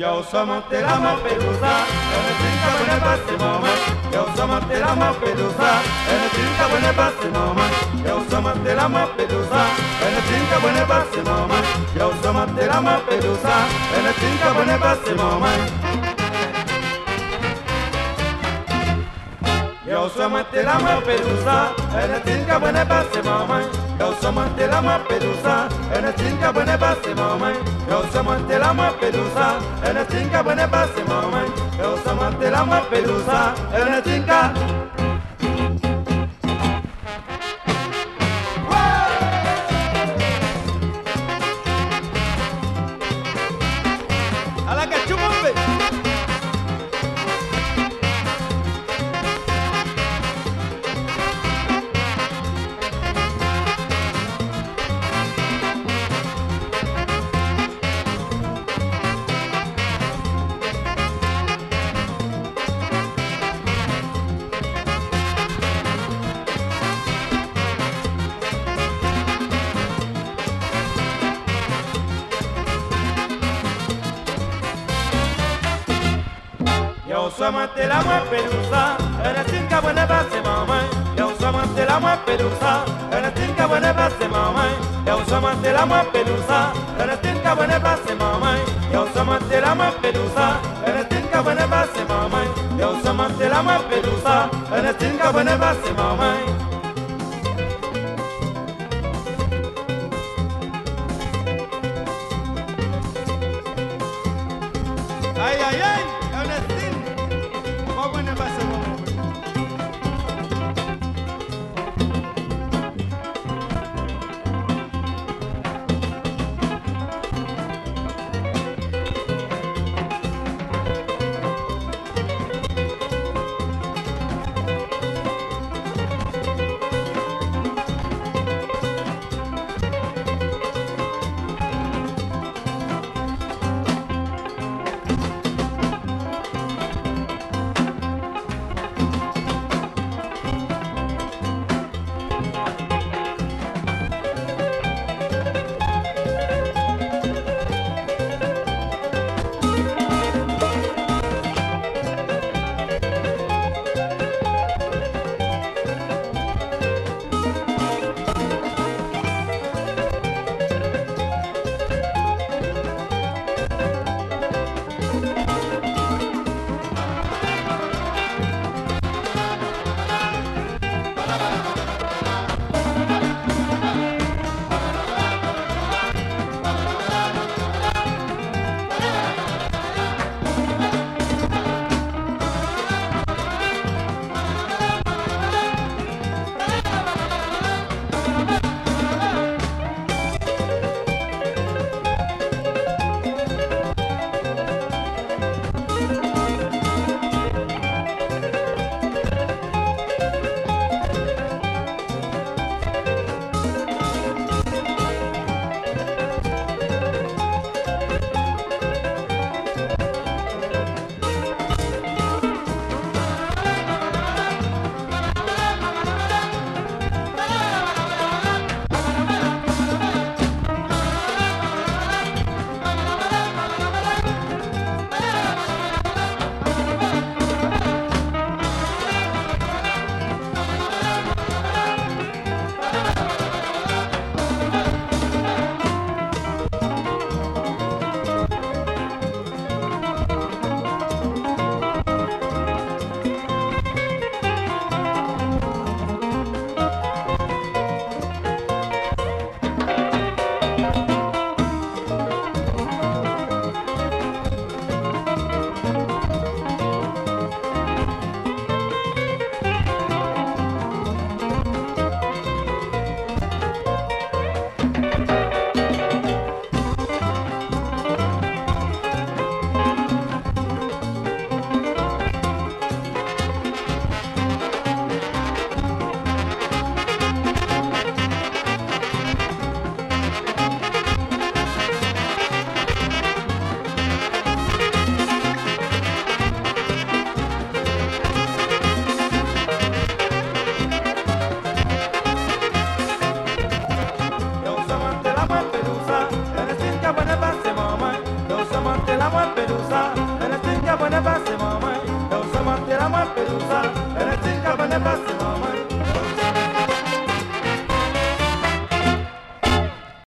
Yo somos de la más pelusa, en el trinca buena pase mamá. Yo somos de la más pelusa, en el trinca buena pase mamá. Yo somos de la más pelusa, en el trinca buena pase mamá. Yo somos de la más pelusa, en el trinca buena pase mamá. Yo somos de la más pelusa, en el trinca buena pase mamá. Yo somos de la más pelusa, en el trinca buena pase mamá. Yo somos de la más pelusa, en el trinca buena pase mamá. Yo somos de la más pelusa, en el trinca. A la cachumombe. Yo somos de la más pelusa, en el trinca buena pase mamá. Yo somos de la más pelusa, en el trinca buena pase mamá. Yo somos de la más pelusa, en el trinca buena pase mamá. Yo somos de la más pelusa, en el trinca buena pase mamá. Yo somos de la más pelusa, en el trinca buena pase mamá. Ay, ay, ay, Ernestín. Buena pase mamá. somos la mue pelusa, en la tinga buena pase mamá. Yo somos la mue pelusa, en la tinga buena pase.